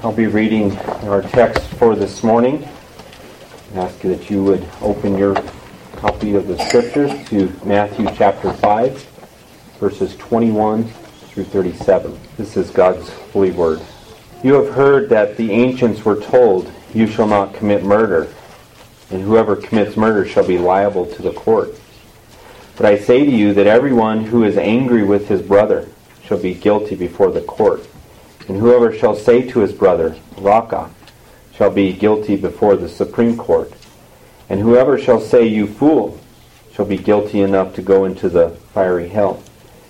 I'll be reading our text for this morning. I ask you that you would open your copy of the Scriptures to Matthew chapter 5, verses 21 through 37. This is God's holy word. You have heard that the ancients were told, "You shall not commit murder, and whoever commits murder shall be liable to the court." But I say to you that everyone who is angry with his brother shall be guilty before the court. And whoever shall say to his brother, "Raca," shall be guilty before the Supreme Court. And whoever shall say, "You fool," shall be guilty enough to go into the fiery hell.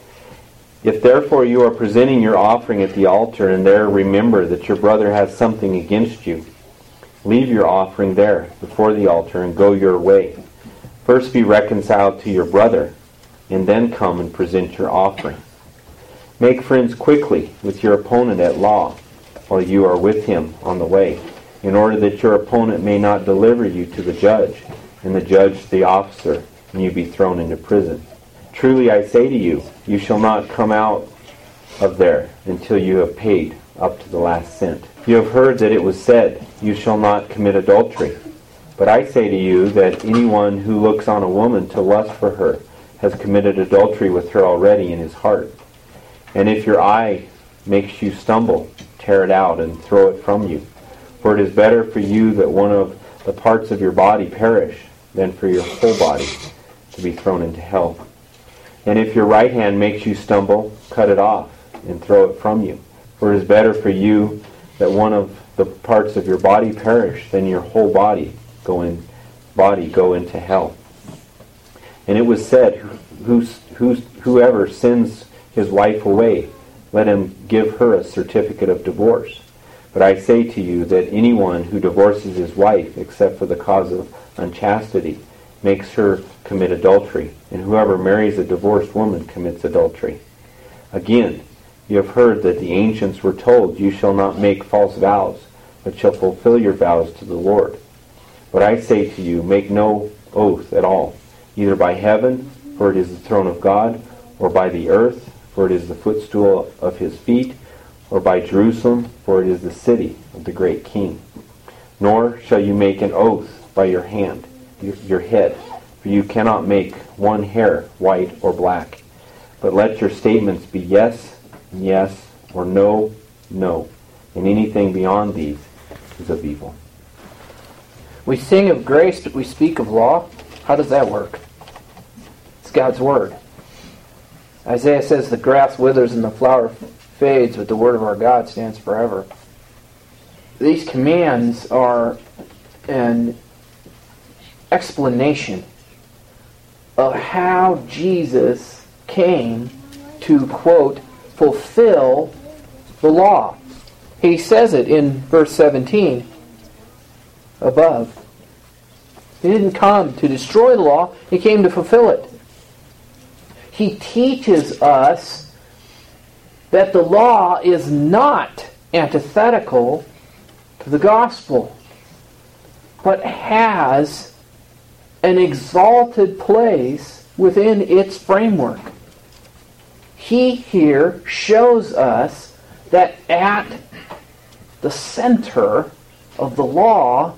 If therefore you are presenting your offering at the altar, and there remember that your brother has something against you, leave your offering there before the altar and go your way. First be reconciled to your brother, and then come and present your offering. Make friends quickly with your opponent at law, while you are with him on the way, in order that your opponent may not deliver you to the judge, and the judge to the officer, and you be thrown into prison. Truly I say to you, you shall not come out of there until you have paid up to the last cent. You have heard that it was said, "You shall not commit adultery." But I say to you that anyone who looks on a woman to lust for her has committed adultery with her already in his heart. And if your eye makes you stumble, tear it out and throw it from you. For it is better for you that one of the parts of your body perish than for your whole body to be thrown into hell. And if your right hand makes you stumble, cut it off and throw it from you. For it is better for you that one of the parts of your body perish than your whole body go into hell. And it was said, whoever sends his wife away, let him give her a certificate of divorce. But I say to you that anyone who divorces his wife, except for the cause of unchastity, makes her commit adultery, and whoever marries a divorced woman commits adultery. Again, you have heard that the ancients were told, "You shall not make false vows, but shall fulfill your vows to the Lord." But I say to you, make no oath at all, either by heaven, for it is the throne of God, or by the earth, for it is the footstool of his feet, or by Jerusalem, for it is the city of the great King. Nor shall you make an oath by your head, for you cannot make one hair white or black. But let your statements be yes, yes, or no, no, and anything beyond these is of evil. We sing of grace, but we speak of law. How does that work? It's God's Word. Isaiah says the grass withers and the flower fades, but the word of our God stands forever. These commands are an explanation of how Jesus came to, quote, fulfill the law. He says it in verse 17 above. He didn't come to destroy the law, he came to fulfill it. He teaches us that the law is not antithetical to the gospel, but has an exalted place within its framework. He here shows us that at the center of the law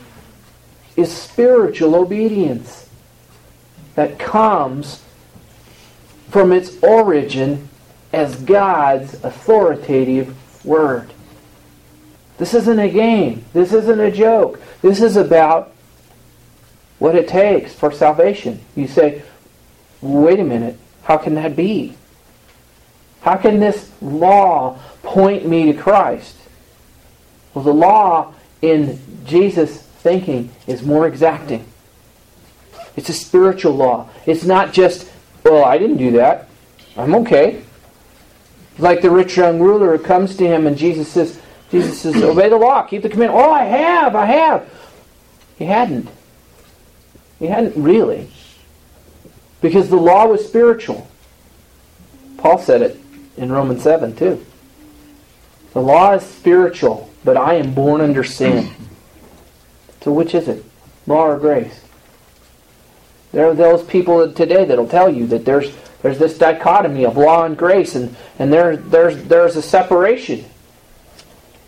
is spiritual obedience that comes from its origin as God's authoritative word. This isn't a game. This isn't a joke. This is about what it takes for salvation. You say, wait a minute, how can that be? How can this law point me to Christ? Well, the law in Jesus' thinking is more exacting. It's a spiritual law. It's not just, well, I didn't do that, I'm okay. Like the rich young ruler who comes to him and Jesus says, obey the law, keep the commandment. Oh, I have. He hadn't. He hadn't really. Because the law was spiritual. Paul said it in Romans 7 too. The law is spiritual, but I am born under sin. So which is it? Law or grace? There are those people today that will tell you that there's this dichotomy of law and grace, and there's a separation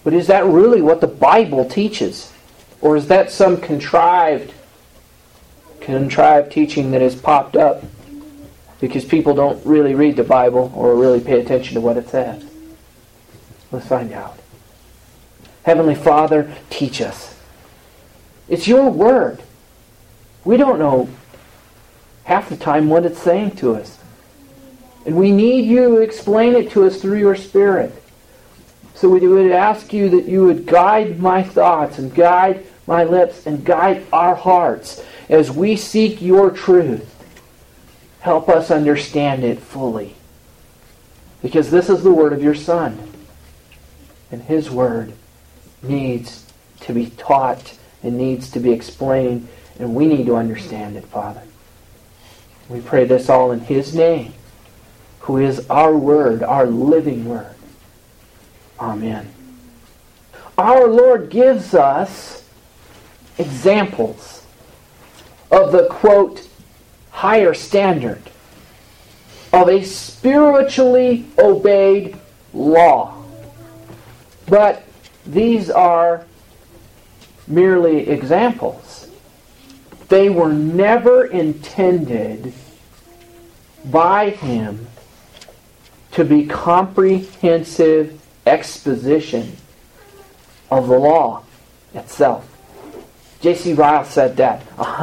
But is that really what the Bible teaches? Or is that some contrived teaching that has popped up because people don't really read the Bible or really pay attention to what it says? Let's find out. Heavenly Father, teach us. It's your Word. We don't know half the time what it's saying to us. And we need you to explain it to us through your Spirit. So we would ask you that you would guide my thoughts and guide my lips and guide our hearts as we seek your truth. Help us understand it fully. Because this is the Word of your Son. And His Word needs to be taught and needs to be explained. And we need to understand it, Father. We pray this all in His name, who is our Word, our living Word. Amen. Our Lord gives us examples of the, quote, higher standard of a spiritually obeyed law. But these are merely examples. They were never intended by Him to be comprehensive exposition of the law itself. J.C. Ryle said that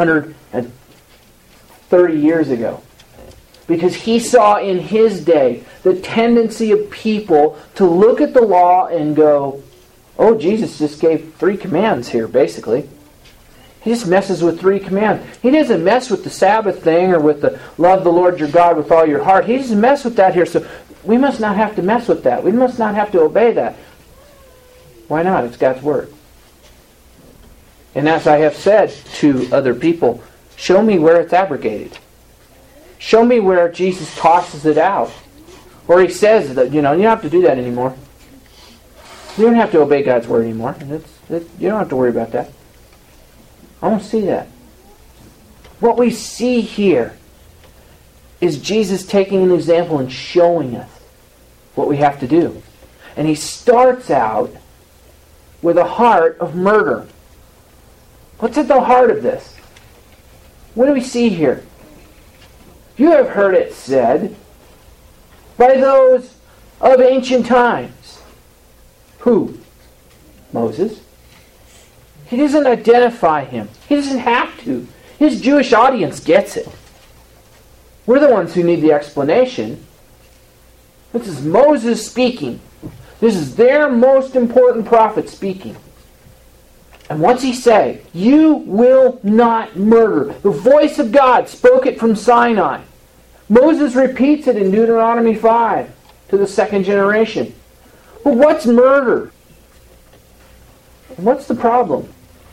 130 years ago. Because he saw in his day the tendency of people to look at the law and go, oh, Jesus just gave 3 commands here, basically. He just messes with 3 commands. He doesn't mess with the Sabbath thing or with the love the Lord your God with all your heart. He doesn't mess with that here, so we must not have to mess with that. We must not have to obey that. Why not? It's God's Word. And as I have said to other people, show me where it's abrogated. Show me where Jesus tosses it out. Or He says that, you don't have to do that anymore. You don't have to obey God's Word anymore. You don't have to worry about that. I don't see that. What we see here is Jesus taking an example and showing us what we have to do. And He starts out with a heart of murder. What's at the heart of this? What do we see here? You have heard it said by those of ancient times. Who? Moses. He doesn't identify him. He doesn't have to. His Jewish audience gets it. We're the ones who need the explanation. This is Moses speaking. This is their most important prophet speaking. And what's he say? You will not murder. The voice of God spoke it from Sinai. Moses repeats it in Deuteronomy 5 to the second generation. Well, what's murder? What's the problem?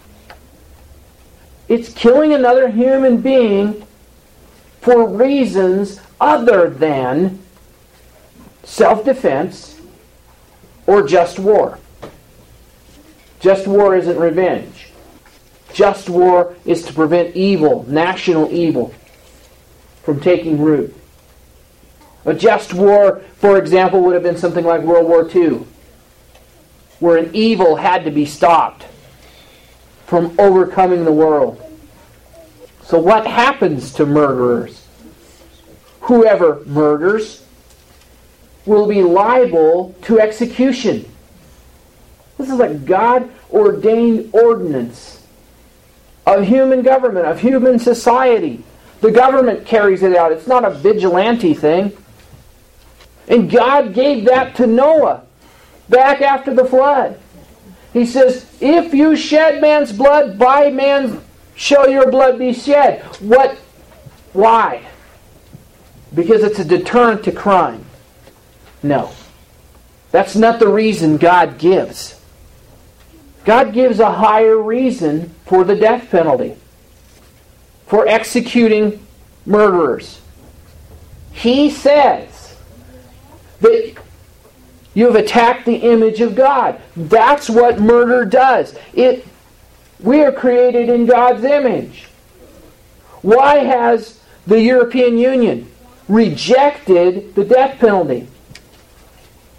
It's killing another human being for reasons other than self-defense or just war. Just war isn't revenge. Just war is to prevent evil, national evil, from taking root. A just war, for example, would have been something like World War II, where an evil had to be stopped from overcoming the world. So what happens to murderers? Whoever murders will be liable to execution. This is a God-ordained ordinance of human government, of human society. The government carries it out. It's not a vigilante thing. And God gave that to Noah back after the flood. He says, if you shed man's blood, by man shall your blood be shed. What? Why? Because it's a deterrent to crime. No. That's not the reason God gives. God gives a higher reason for the death penalty, for executing murderers. He says that you have attacked the image of God. That's what murder does. We are created in God's image. Why has the European Union rejected the death penalty?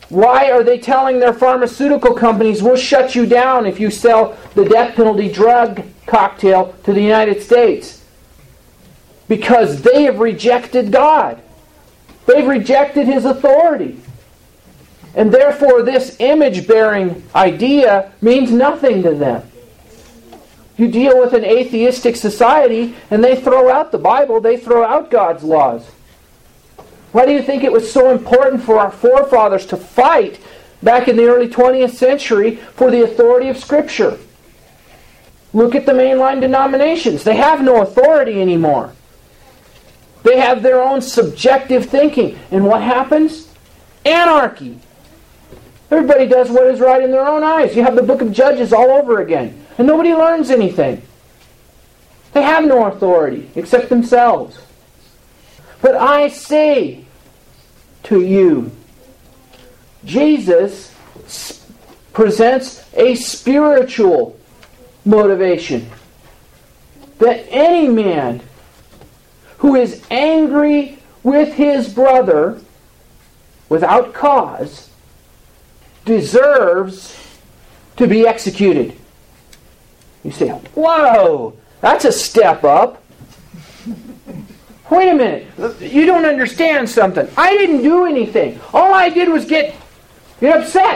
Why are they telling their pharmaceutical companies, we'll shut you down if you sell the death penalty drug cocktail to the United States? Because they have rejected God. They've rejected His authority. And therefore this image-bearing idea means nothing to them. You deal with an atheistic society and they throw out the Bible, they throw out God's laws. Why do you think it was so important for our forefathers to fight back in the early 20th century for the authority of Scripture? Look at the mainline denominations. They have no authority anymore. They have their own subjective thinking. And what happens? Anarchy. Everybody does what is right in their own eyes. You have the book of Judges all over again. And nobody learns anything. They have no authority except themselves. But I say to you, Jesus presents a spiritual motivation. That any man who is angry with his brother without cause deserves to be executed. You say, whoa, that's a step up. Wait a minute, you don't understand something. I didn't do anything. All I did was get upset.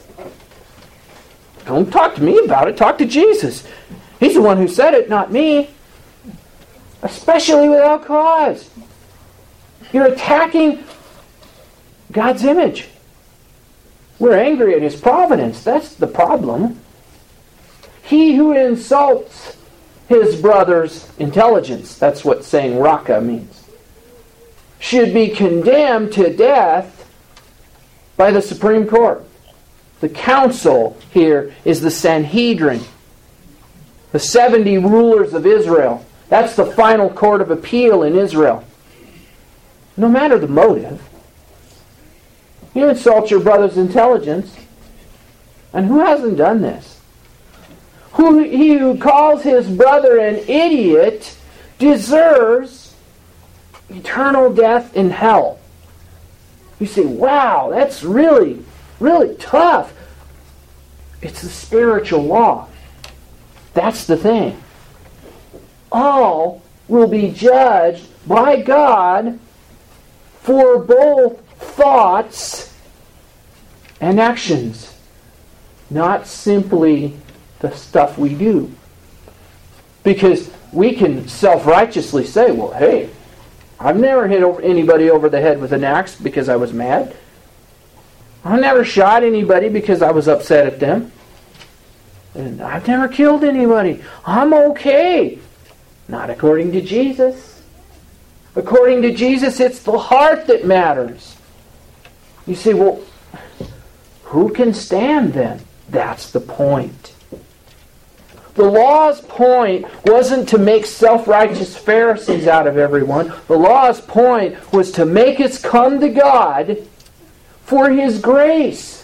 Don't talk to me about it, talk to Jesus. He's the one who said it, not me. Especially without cause. You're attacking God's image. We're angry at His providence. That's the problem. He who insults his brother's intelligence, that's what saying raka means, should be condemned to death by the Supreme Court. The council here is the Sanhedrin, the 70 rulers of Israel. That's the final court of appeal in Israel. No matter the motive, you insult your brother's intelligence, and who hasn't done this? He who calls his brother an idiot deserves eternal death in hell. You say, wow, that's really, really tough. It's the spiritual law. That's the thing. All will be judged by God for both thoughts and actions, not simply the stuff we do. Because we can self-righteously say, well, hey, I've never hit anybody over the head with an axe because I was mad. I never shot anybody because I was upset at them. And I've never killed anybody. I'm okay. Not according to Jesus. According to Jesus, it's the heart that matters. You say, well, who can stand then? That's the point. The law's point wasn't to make self-righteous Pharisees out of everyone. The law's point was to make us come to God for His grace.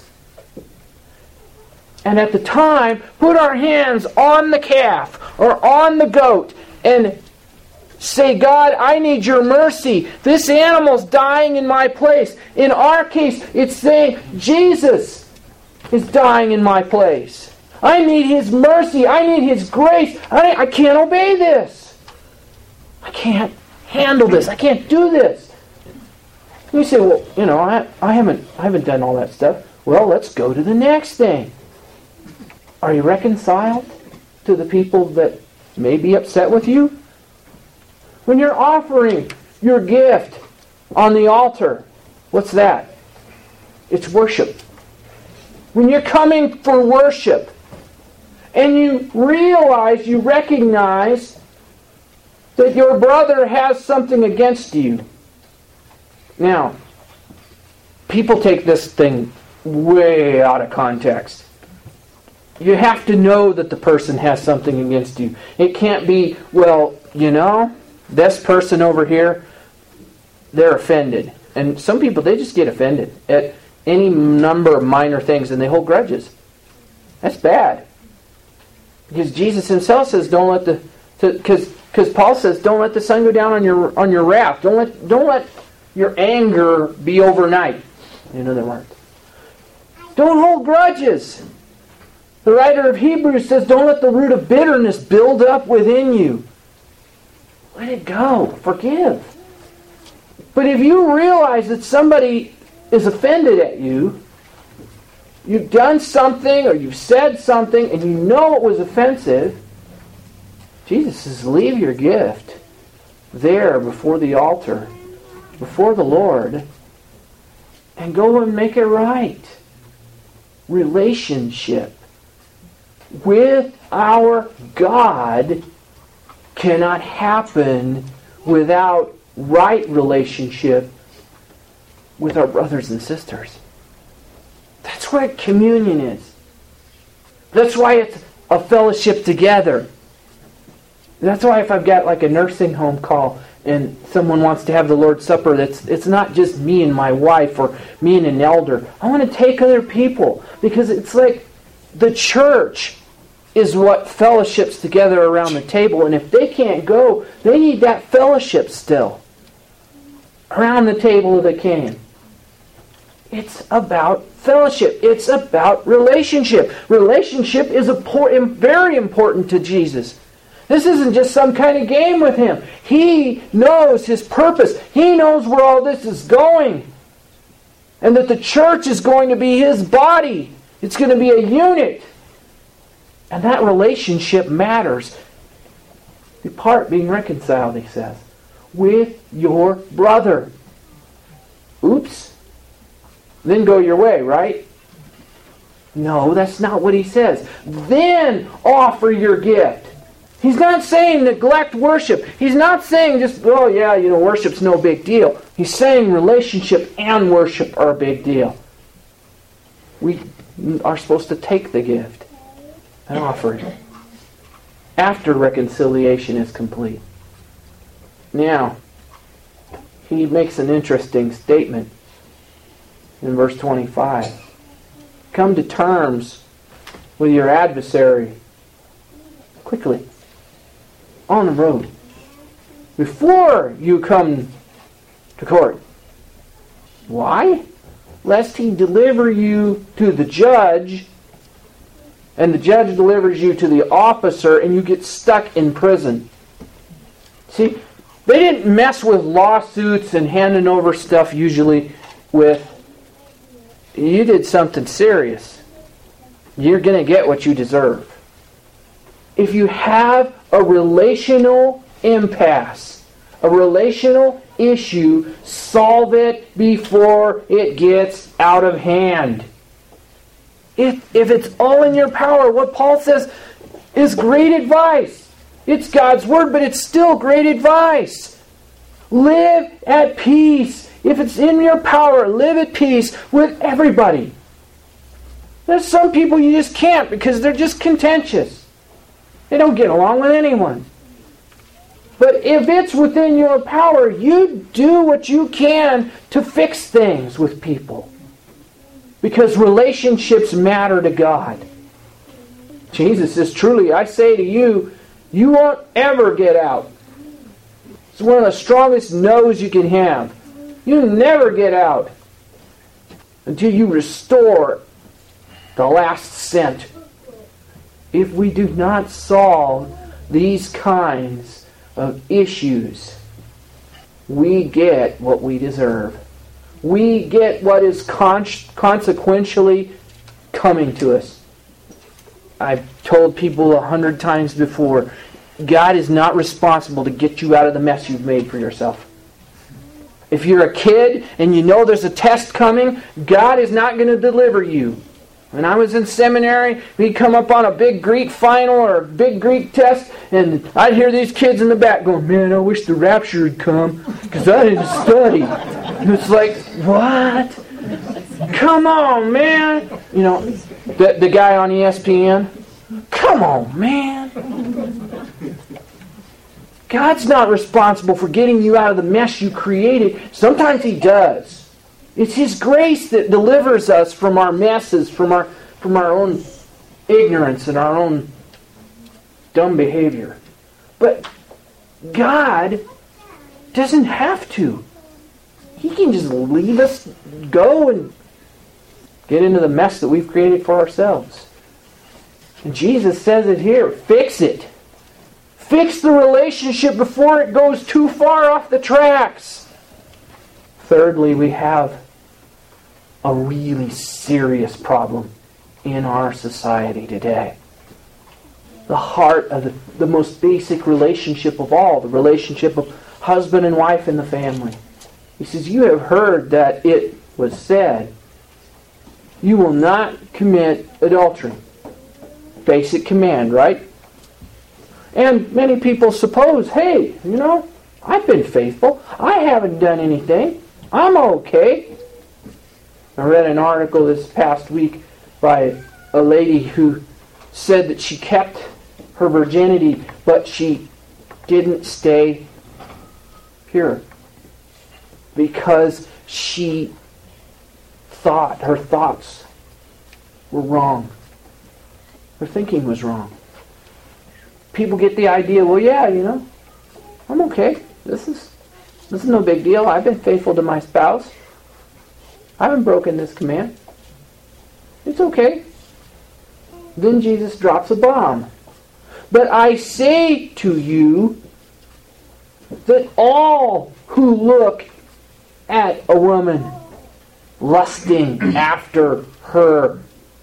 And at the time, put our hands on the calf or on the goat and say, God, I need your mercy. This animal's dying in my place. In our case, it's saying, Jesus is dying in my place. I need His mercy. I need His grace. I can't obey this. I can't handle this. I can't do this. You say, well, I haven't done all that stuff. Well, let's go to the next thing. Are you reconciled to the people that may be upset with you? When you're offering your gift on the altar, what's that? It's worship. When you're coming for worship, and you recognize that your brother has something against you. Now, people take this thing way out of context. You have to know that the person has something against you. It can't be, well, this person over here, they're offended. And some people, they just get offended at any number of minor things and they hold grudges. That's bad. Because Jesus Himself says, because Paul says, don't let the sun go down on your wrath. Don't let your anger be overnight. In other words, Don't hold grudges. The writer of Hebrews says, don't let the root of bitterness build up within you. Let it go. Forgive. But if you realize that somebody is offended at you, you've done something or you've said something and you know it was offensive, Jesus says, leave your gift there before the altar, before the Lord, and go and make it right. Relationship with our God cannot happen without right relationship with our brothers and sisters. That's what communion is. That's why it's a fellowship together. That's why if I've got like a nursing home call and someone wants to have the Lord's Supper, it's not just me and my wife or me and an elder. I want to take other people because it's like the church is what fellowships together around the table. And if they can't go, they need that fellowship still around the table of the King. It's about fellowship. It's about relationship. Relationship is very important to Jesus. This isn't just some kind of game with Him. He knows His purpose. He knows where all this is going. And that the church is going to be His body. It's going to be a unit. And that relationship matters. The part being reconciled, he says, with your brother. Oops. Then go your way, right? No, that's not what he says. Then offer your gift. He's not saying neglect worship. He's not saying just, oh yeah, worship's no big deal. He's saying relationship and worship are a big deal. We are supposed to take the gift and offer it after reconciliation is complete. Now, he makes an interesting statement in verse 25. Come to terms with your adversary quickly, on the road, before you come to court. Why? Lest he deliver you to the judge, and the judge delivers you to the officer, and you get stuck in prison. See, they didn't mess with lawsuits and handing over stuff usually with, you did something serious. You're going to get what you deserve. If you have a relational impasse, a relational issue, solve it before it gets out of hand. If it's all in your power, what Paul says is great advice. It's God's Word, but it's still great advice. Live at peace. If it's in your power, live at peace with everybody. There's some people you just can't because they're just contentious. They don't get along with anyone. But if it's within your power, you do what you can to fix things with people. Because relationships matter to God. Jesus says, truly, I say to you, you won't ever get out. It's one of the strongest no's you can have. You never get out until you restore the last cent. If we do not solve these kinds of issues, we get what we deserve. We get what is consequentially coming to us. I've told people 100 times before, God is not responsible to get you out of the mess you've made for yourself. If you're a kid and you know there's a test coming, God is not going to deliver you. When I was in seminary, we'd come up on a big Greek final or a big Greek test, and I'd hear these kids in the back going, man, I wish the rapture had come, because I didn't study. And it's like, what? Come on, man. The guy on ESPN, come on, man. God's not responsible for getting you out of the mess you created. Sometimes He does. It's His grace that delivers us from our messes, from our own ignorance and our own dumb behavior. But God doesn't have to. He can just leave us go and get into the mess that we've created for ourselves. And Jesus says it here, fix it. Fix the relationship before it goes too far off the tracks. Thirdly, we have a really serious problem in our society today. The heart of the most basic relationship of all, the relationship of husband and wife in the family. He says, you have heard that it was said, you will not commit adultery. Basic command, right? And many people suppose, hey, I've been faithful. I haven't done anything. I'm okay. I read an article this past week by a lady who said that she kept her virginity, but she didn't stay pure because she thought her thoughts were wrong. Her thinking was wrong. People get the idea, well, yeah, I'm okay. This is no big deal. I've been faithful to my spouse. I haven't broken this command. It's okay. Then Jesus drops a bomb. But I say to you that all who look at a woman lusting after her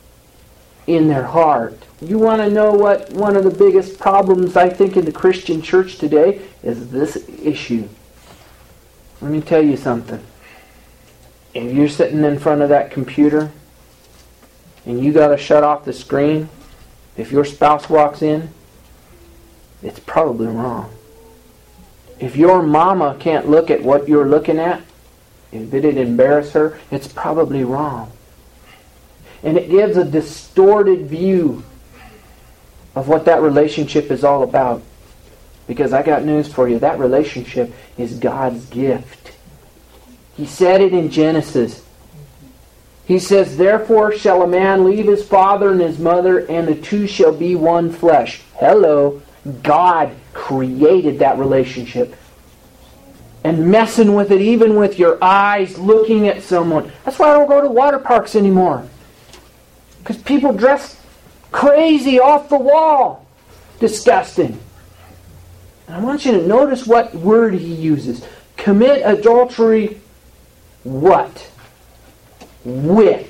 in their heart. You want to know what one of the biggest problems I think in the Christian church today is this issue. Let me tell you something. If you're sitting in front of that computer and you got to shut off the screen, if your spouse walks in, it's probably wrong. If your mama can't look at what you're looking at, if it'd embarrass her, it's probably wrong. And it gives a distorted view of what that relationship is all about. Because I got news for you. That relationship is God's gift. He said it in Genesis. He says, therefore shall a man leave his father and his mother, and the two shall be one flesh. Hello. God created that relationship. And messing with it, even with your eyes, looking at someone. That's why I don't go to water parks anymore. Because people dress crazy off the wall. Disgusting. And I want you to notice what word he uses. Commit adultery what? With.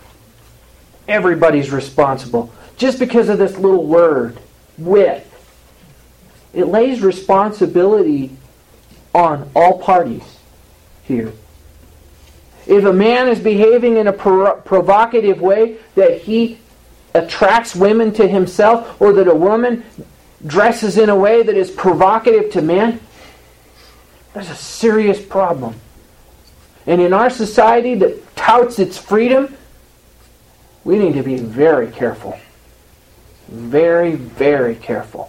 Everybody's responsible. Just because of this little word. With. It lays responsibility on all parties here. If a man is behaving in a provocative way that he attracts women to himself, or that a woman dresses in a way that is provocative to men, there's a serious problem. And in our society that touts its freedom, we need to be very careful. Very, very careful.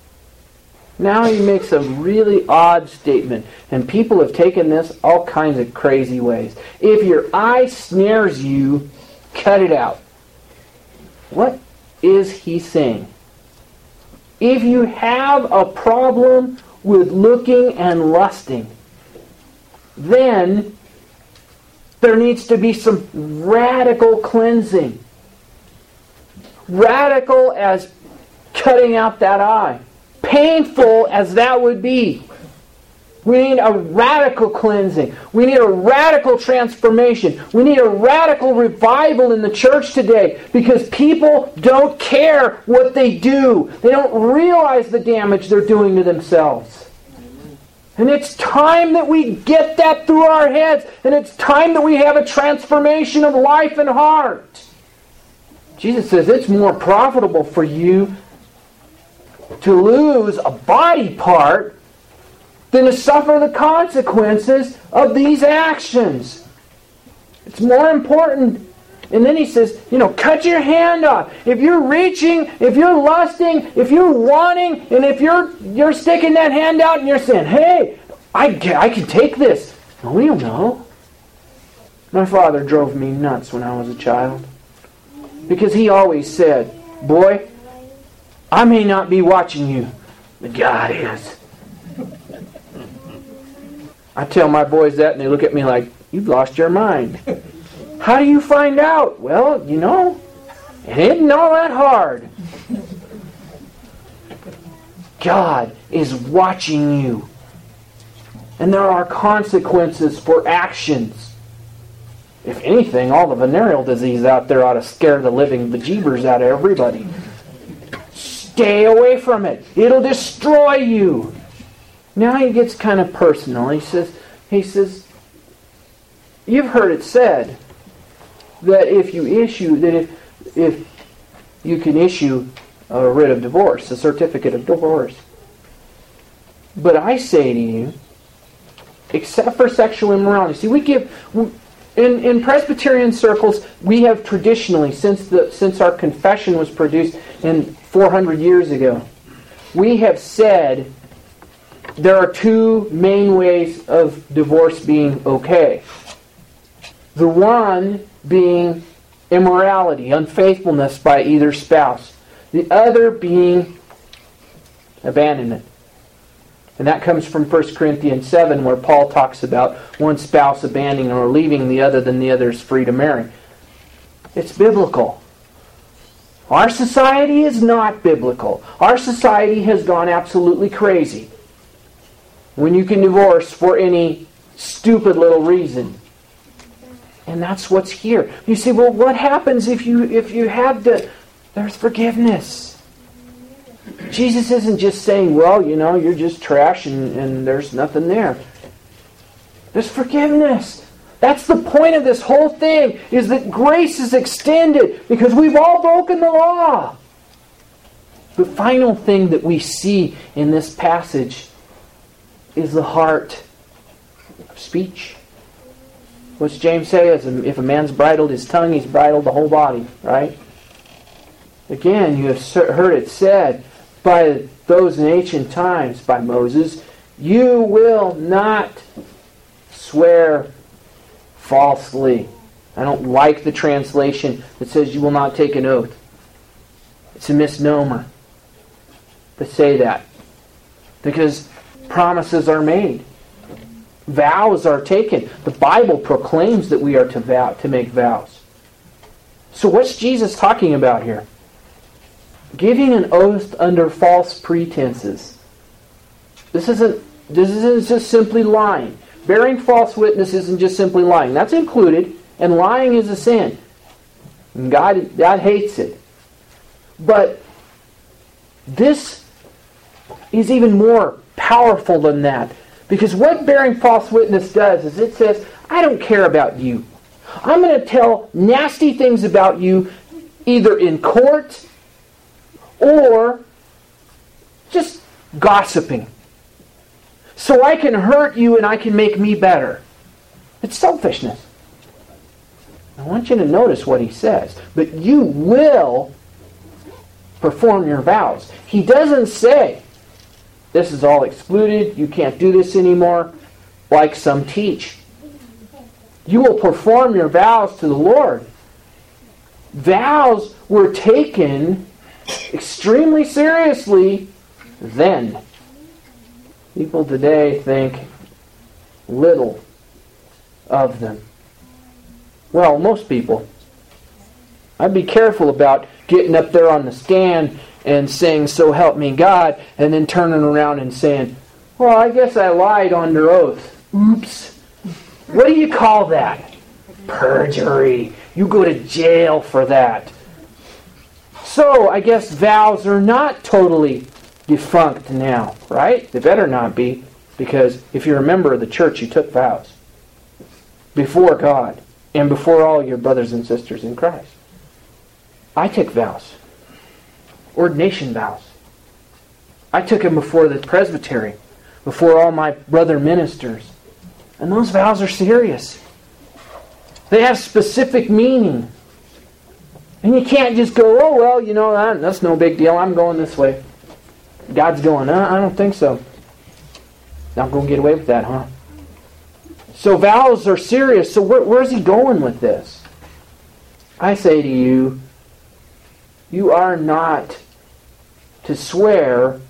Now he makes a really odd statement, and people have taken this all kinds of crazy ways. If your eye snares you, cut it out. What is he saying? If you have a problem with looking and lusting, then there needs to be some radical cleansing. Radical as cutting out that eye. Painful as that would be. We need a radical cleansing. We need a radical transformation. We need a radical revival in the church today, because people don't care what they do. They don't realize the damage they're doing to themselves. And it's time that we get that through our heads. And it's time that we have a transformation of life and heart. Jesus says it's more profitable for you to lose a body part than to suffer the consequences of these actions. It's more important. And then he says, cut your hand off. If you're reaching, if you're lusting, if you're wanting, and if you're sticking that hand out and you're saying, hey, I can take this. No, you know. My father drove me nuts when I was a child. Because he always said, boy, I may not be watching you, but God is. I tell my boys that and they look at me like, you've lost your mind. How do you find out? Well, it isn't all that hard. God is watching you. And there are consequences for actions. If anything, all the venereal disease out there ought to scare the living bejeebers out of everybody. Stay away from it. It'll destroy you. Now he gets kind of personal. He says, you've heard it said that if you can issue a writ of divorce, a certificate of divorce. But I say to you, except for sexual immorality. See, in Presbyterian circles, we have traditionally, since our confession was produced in 400 years ago, we have said there are two main ways of divorce being okay. The one being immorality, unfaithfulness by either spouse. The other being abandonment. And that comes from 1 Corinthians 7, where Paul talks about one spouse abandoning or leaving the other, then the other is free to marry. It's biblical. Our society is not biblical. Our society has gone absolutely crazy when you can divorce for any stupid little reason. And that's what's here. You say, well, what happens if you have to... There's forgiveness. Jesus isn't just saying, well, you're just trash and there's nothing there. There's forgiveness. That's the point of this whole thing, is that grace is extended because we've all broken the law. The final thing that we see in this passage is the heart of speech. What's James say? If a man's bridled his tongue, he's bridled the whole body, right? Again, you have heard it said by those in ancient times, by Moses, you will not swear falsely. I don't like the translation that says you will not take an oath. It's a misnomer to say that. Because promises are made. Vows are taken. The Bible proclaims that we are to make vows. So what's Jesus talking about here? Giving an oath under false pretenses. This isn't just simply lying. Bearing false witness isn't just simply lying. That's included, and lying is a sin. And God hates it. But this is even more powerful than that. Because what bearing false witness does is it says, I don't care about you. I'm going to tell nasty things about you either in court or just gossiping. So I can hurt you and I can make me better. It's selfishness. I want you to notice what he says. But you will perform your vows. He doesn't say, this is all excluded, you can't do this anymore, like some teach. You will perform your vows to the Lord. Vows were taken extremely seriously then. People today think little of them. Well, most people. I'd be careful about getting up there on the stand and saying, so help me God, and then turning around and saying, well, I guess I lied under oath. Oops. What do you call that? Perjury. You go to jail for that. So, I guess vows are not totally defunct now, right? They better not be, because if you're a member of the church, you took vows before God and before all your brothers and sisters in Christ. I took vows. Ordination vows. I took them before the presbytery, before all my brother ministers. And those vows are serious. They have specific meaning. And you can't just go, oh, well, that's no big deal. I'm going this way. God's going, I don't think so. Not going to get away with that, huh? So vows are serious. So where's he going with this? I say to you, you are not to swear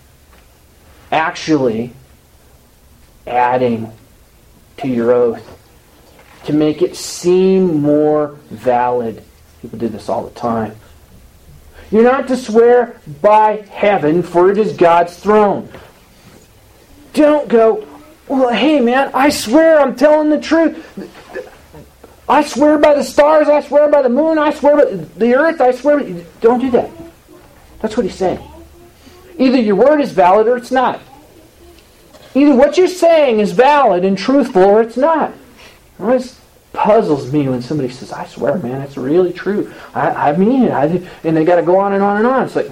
actually adding to your oath. to make it seem more valid. People do this all the time. You're not to swear by heaven, for it is God's throne. Don't go, well, hey man, I swear I'm telling the truth. I swear by the stars, I swear by the moon, I swear by the earth, I swear by... Don't do that. That's what he's saying. Either your word is valid or it's not. Either what you're saying is valid and truthful or it's not. It always puzzles me when somebody says, I swear, man, it's really true. I mean it. And they got to go on and on and on. It's like,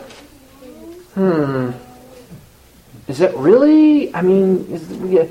is it really? I mean,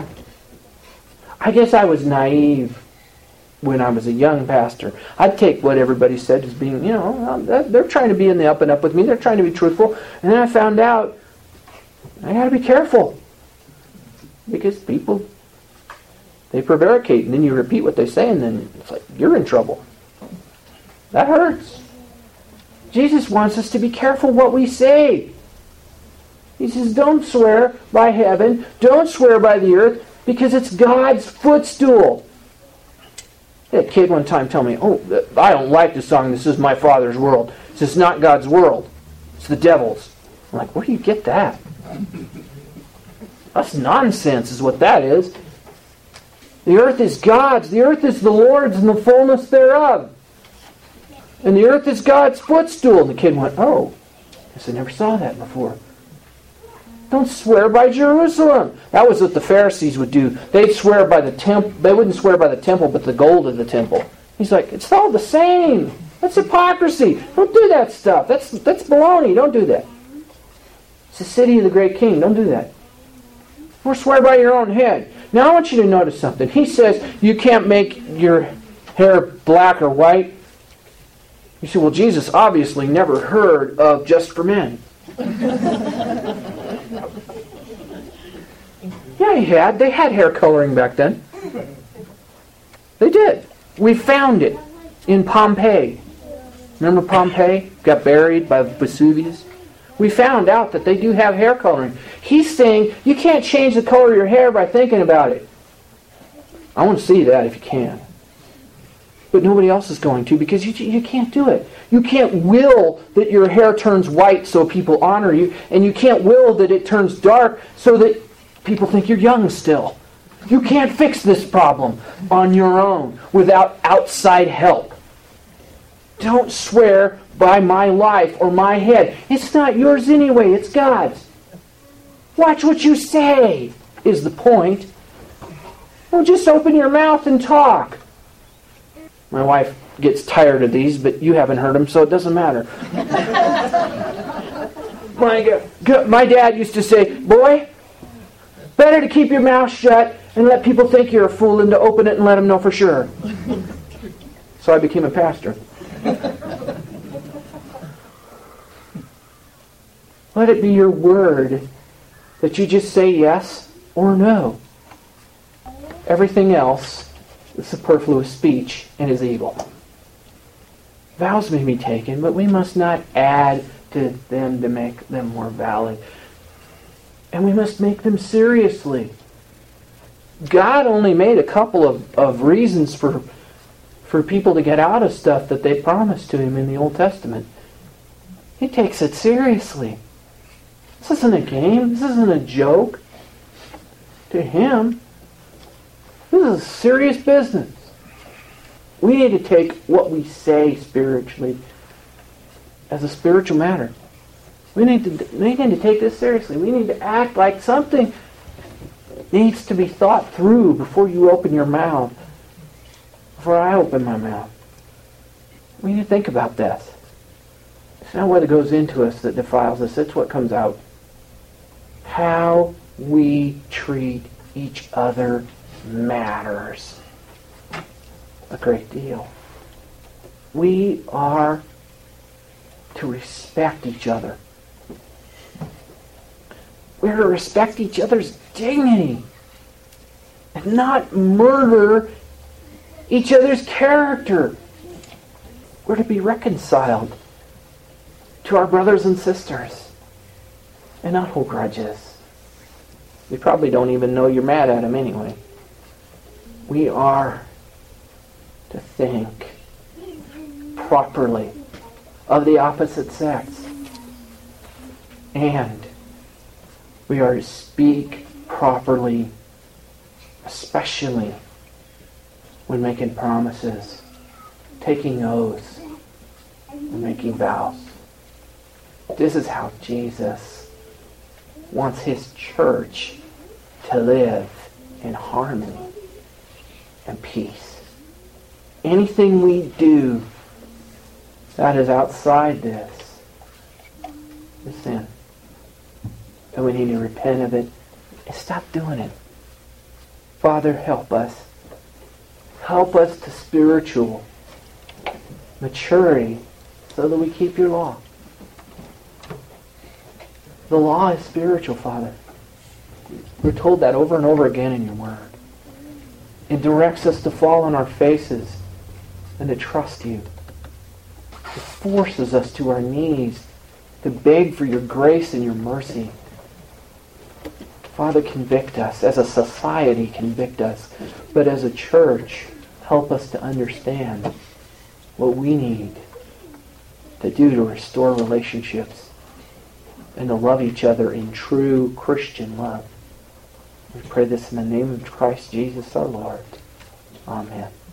I guess I was naive when I was a young pastor. I'd take what everybody said as being, they're trying to be in the up and up with me. They're trying to be truthful. And then I found out I got to be careful. Because people, they prevaricate, and then you repeat what they say, and then it's like, you're in trouble. That hurts. Jesus wants us to be careful what we say. He says, don't swear by heaven, don't swear by the earth, because it's God's footstool. I had a kid one time tell me, I don't like the song, This Is My Father's World. It's not God's world. It's the devil's. I'm like, where do you get that? That's nonsense is what that is. The earth is God's. The earth is the Lord's and the fullness thereof. And the earth is God's footstool. And the kid went, I guess I never saw that before. Don't swear by Jerusalem. That was what the Pharisees would do. They'd swear by the temple. They wouldn't swear by the temple, but the gold of the temple. He's like, it's all the same. That's hypocrisy. Don't do that stuff. That's baloney. Don't do that. It's the city of the great king. Don't do that. Or swear by your own head. Now I want you to notice something. He says you can't make your hair black or white. You say, well, Jesus obviously never heard of Just for Men. Yeah, he had. They had hair coloring back then. They did. We found it in Pompeii. Remember Pompeii? Got buried by Vesuvius. We found out that they do have hair coloring. He's saying you can't change the color of your hair by thinking about it. I want to see that if you can. But nobody else is going to, because you can't do it. You can't will that your hair turns white so people honor you, and you can't will that it turns dark so that people think you're young still. You can't fix this problem on your own without outside help. Don't swear by my life or my head. It's not yours anyway, it's God's. Watch what you say is the point. Well, just open your mouth and talk. My wife gets tired of these, but you haven't heard them, so it doesn't matter. My dad used to say, boy, better to keep your mouth shut and let people think you're a fool than to open it and let them know for sure. So I became a pastor. Let it be your word that you just say yes or no. Everything else is superfluous speech and is evil. Vows may be taken, but we must not add to them to make them more valid. And we must make them seriously. God only made a couple of reasons for people to get out of stuff that they promised to him in the Old Testament. He takes it seriously. This isn't a game. This isn't a joke. To him, this is serious business. We need to take what we say spiritually as a spiritual matter. We need to take this seriously. We need to act like something needs to be thought through before you open your mouth. Before I open my mouth. We need to think about this. It's not what goes into us that defiles us. It's what comes out. How we treat each other matters a great deal. We are to respect each other. We're to respect each other's dignity and not murder each other's character. We're to be reconciled to our brothers and sisters and not hold grudges. We probably don't even know you're mad at them anyway. We are to think properly of the opposite sex. And we are to speak properly, especially when making promises, taking oaths, and making vows. This is how Jesus wants His church to live in harmony and peace. Anything we do that is outside this is sin. And we need to repent of it and stop doing it. Father, help us. Help us to spiritual maturity so that we keep your law. The law is spiritual, Father. We're told that over and over again in your word. It directs us to fall on our faces and to trust you. It forces us to our knees to beg for your grace and your mercy. Father, convict us. As a society, convict us. But as a church, help us to understand what we need to do to restore relationships and to love each other in true Christian love. We pray this in the name of Christ Jesus our Lord. Amen.